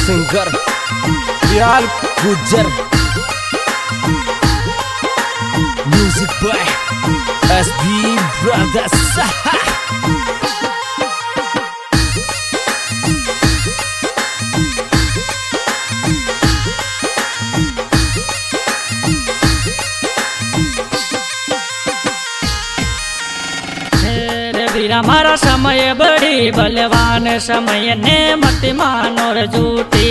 Singer Dayal Gujjar, music by SB brothers. हमारा समय बड़ी बलवान, समय ने मत मानो रे झूठी।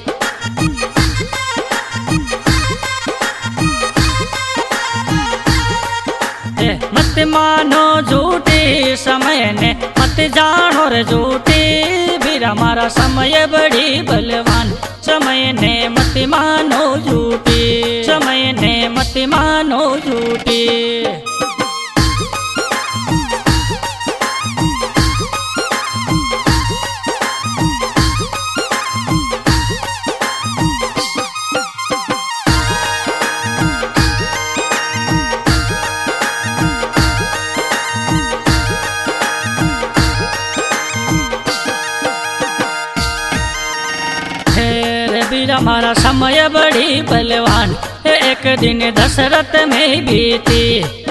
मत मानो झूठी, समय ने मत जानो रे झूठी। फिर हमारा समय बड़ी बलवान, समय ने मत मानो झूठी, समय ने मत मानो झूठी। हमारा समय बड़ी बलवान, एक दिन दशरथ में बीती।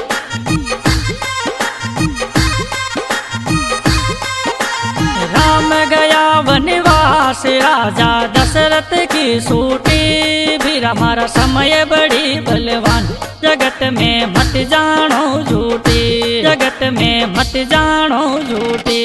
राम गया वनवास, राजा दशरथ की सूटी। फिर हमारा समय बड़ी बलवान, जगत में मत जानो झूठी, जगत में मत जानो झूठी।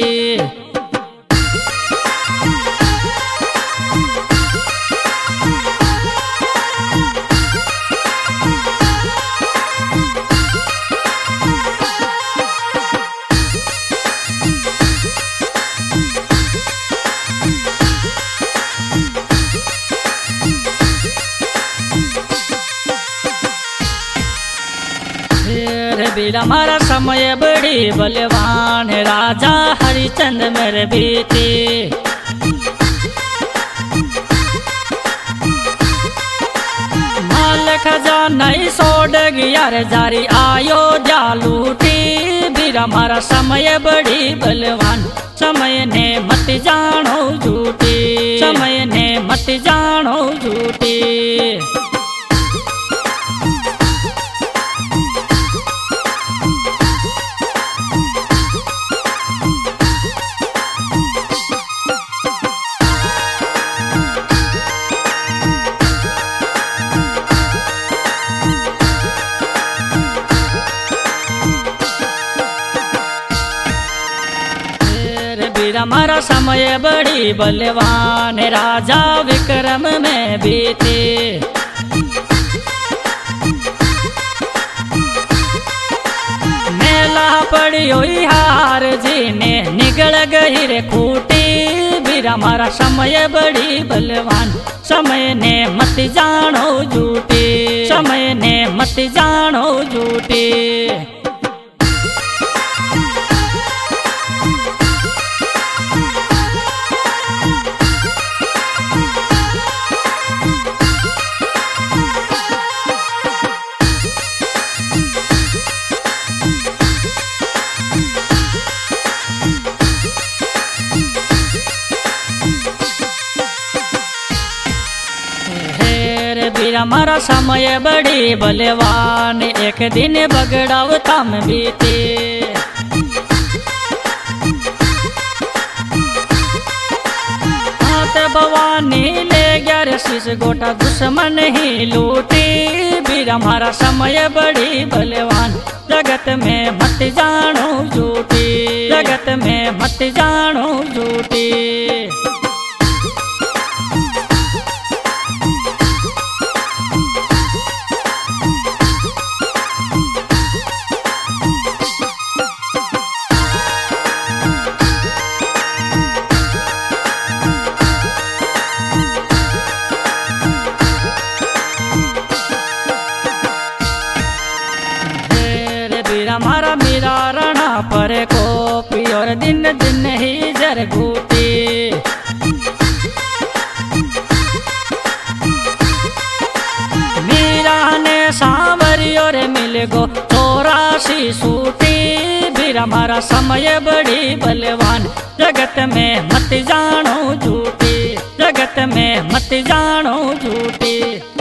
हमारा समय बड़ी बलवान, राजा हरिचंद्र मेरे बीती। माल खजाना सोड गया रे जारी, अयोध्या लूटी। फिर हमारा समय बड़ी बलवान, समय ने मत जानो झूठी, समय ने मत जानो झूठी। हमारा समय बड़ी बलवान, राजा विक्रम में बीते। मेला पड़ी हुई हार जी ने निगल गई रे खूटी। फिर हमारा समय बड़ी बलवान, समय ने मत जानो झूठी, समय ने मत जानो झूठी। हमारा समय बड़ी बलवान, एक दिन बगड़ावता में बीते। हाथ भवानी ले गया रे शीश गोटा, दुश्मन ही लूटी। फिर हमारा समय बड़ी बलवान, जगत में मत जानो झूठी, जगत में मत जानो झूठी। हमारा मीरा रणा पर को पियोर दिन दिन ही जर घूटी। मीरा ने सांवरियों रे मिल गो 84 सूटी। फिर हमारा समय बड़ी बलवान, जगत में मत जानो झूठी, जगत में मत जानो झूठी।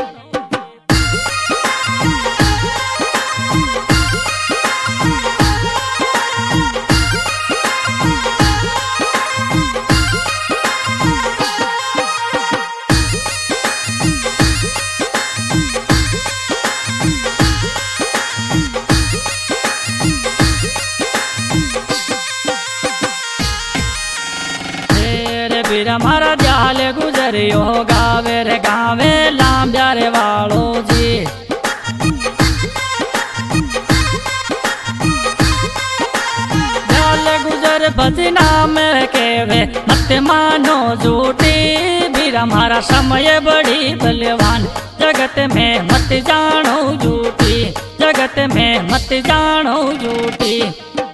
वीर हमारा जाल गुजरियो गावे रे गावे लाम जारे वालो जी। जाल गुजर भजना में केवे मत मानो झूठी। वीर हमारा समय बड़ी बलवान जगत में मत जानो झूठी। जगत में मत जानो झूठी।